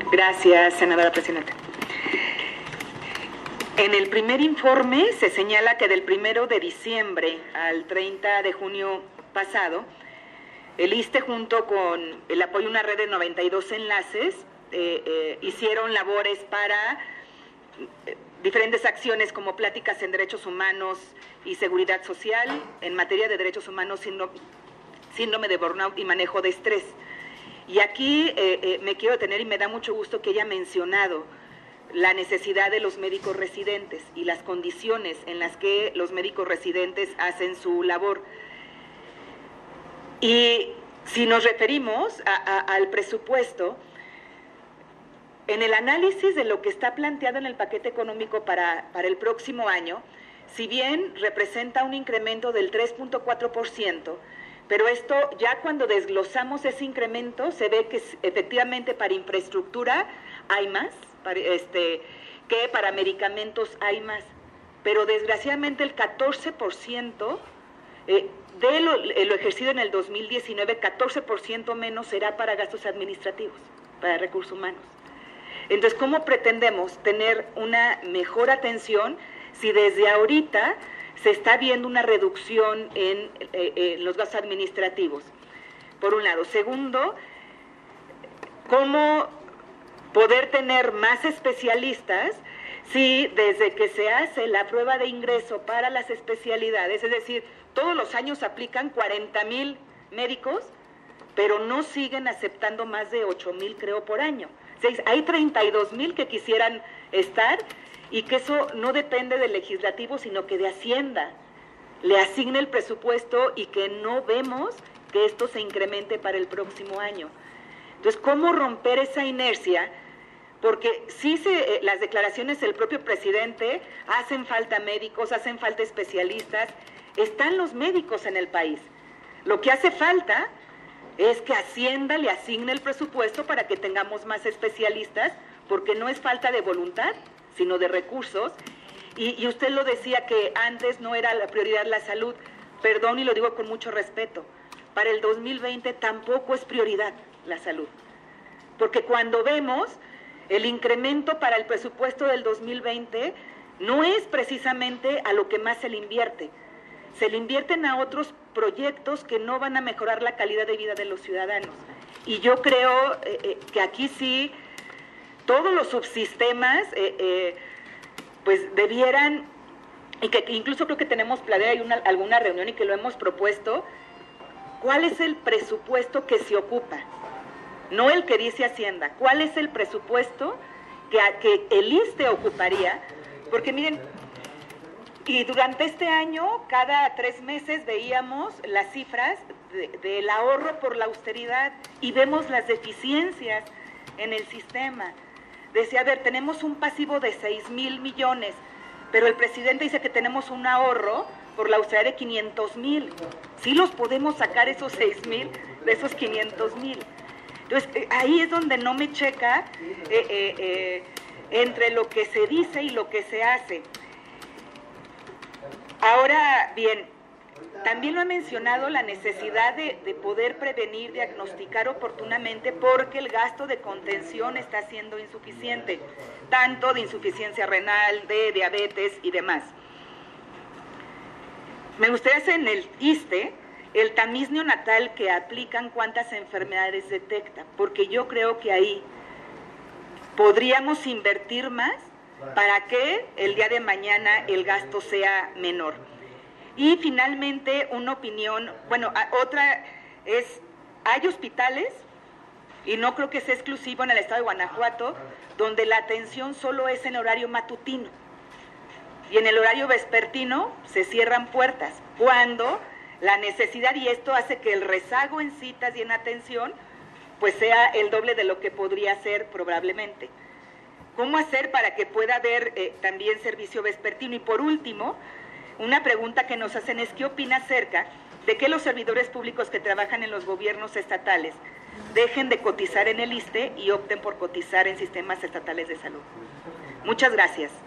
Gracias, senadora presidenta. En el primer informe se señala que del 1 de diciembre al 30 de junio pasado, el ISSSTE junto con el apoyo a una red de 92 enlaces hicieron labores para diferentes acciones como pláticas en derechos humanos y seguridad social, en materia de derechos humanos, síndrome de burnout y manejo de estrés. Y aquí me quiero detener y me da mucho gusto que haya mencionado la necesidad de los médicos residentes y las condiciones en las que los médicos residentes hacen su labor. Y si nos referimos al presupuesto, en el análisis de lo que está planteado en el paquete económico para el próximo año, si bien representa un incremento del 3.4%, pero esto ya cuando desglosamos ese incremento se ve que efectivamente para infraestructura hay más, que para medicamentos hay más, pero desgraciadamente el 14% de lo ejercido en el 2019, 14% menos será para gastos administrativos, para recursos humanos. Entonces, ¿cómo pretendemos tener una mejor atención si desde ahorita se está viendo una reducción en los gastos administrativos? Por un lado. Segundo, ¿cómo poder tener más especialistas si desde que se hace la prueba de ingreso para las especialidades, es decir, todos los años aplican 40,000 médicos, pero no siguen aceptando más de 8,000, creo, por año? O sea, hay 32,000 que quisieran estar y que eso no depende del legislativo, sino que de Hacienda le asigne el presupuesto y que no vemos que esto se incremente para el próximo año. Entonces, ¿cómo romper esa inercia? Porque sí, las declaraciones del propio presidente, hacen falta médicos, hacen falta especialistas, están los médicos en el país. Lo que hace falta es que Hacienda le asigne el presupuesto para que tengamos más especialistas, porque no es falta de voluntad, sino de recursos. Y usted lo decía que antes no era la prioridad la salud. Perdón, y lo digo con mucho respeto. Para el 2020 tampoco es prioridad la salud. Porque cuando vemos el incremento para el presupuesto del 2020, no es precisamente a lo que más se le invierte. Se le invierten a otros proyectos que no van a mejorar la calidad de vida de los ciudadanos. Y yo creo que aquí sí, todos los subsistemas pues debieran, y que incluso creo que tenemos planeada alguna reunión y que lo hemos propuesto, ¿cuál es el presupuesto que se ocupa? No el que dice Hacienda, ¿cuál es el presupuesto que el ISSSTE ocuparía? Porque miren, y durante este año, cada 3 meses veíamos las cifras del ahorro por la austeridad y vemos las deficiencias en el sistema. Decía, a ver, tenemos un pasivo de 6,000 millones, pero el presidente dice que tenemos un ahorro por la austeridad de 500,000. Sí los podemos sacar esos 6,000 de esos 500,000. Entonces, ahí es donde no me checa entre lo que se dice y lo que se hace. Ahora bien, también lo ha mencionado la necesidad de poder prevenir, diagnosticar oportunamente, porque el gasto de contención está siendo insuficiente, tanto de insuficiencia renal, de diabetes y demás. Me gustaría hacer en el ISSSTE el tamiz neonatal que aplican, cuántas enfermedades detecta, porque yo creo que ahí podríamos invertir más para que el día de mañana el gasto sea menor. Y finalmente, una opinión, bueno, otra es, hay hospitales, y no creo que sea exclusivo en el estado de Guanajuato, donde la atención solo es en horario matutino, y en el horario vespertino se cierran puertas, cuando la necesidad, y esto hace que el rezago en citas y en atención, pues sea el doble de lo que podría ser probablemente. ¿Cómo hacer para que pueda haber también servicio vespertino? Y por último, una pregunta que nos hacen es, ¿qué opina acerca de que los servidores públicos que trabajan en los gobiernos estatales dejen de cotizar en el ISSSTE y opten por cotizar en sistemas estatales de salud? Muchas gracias.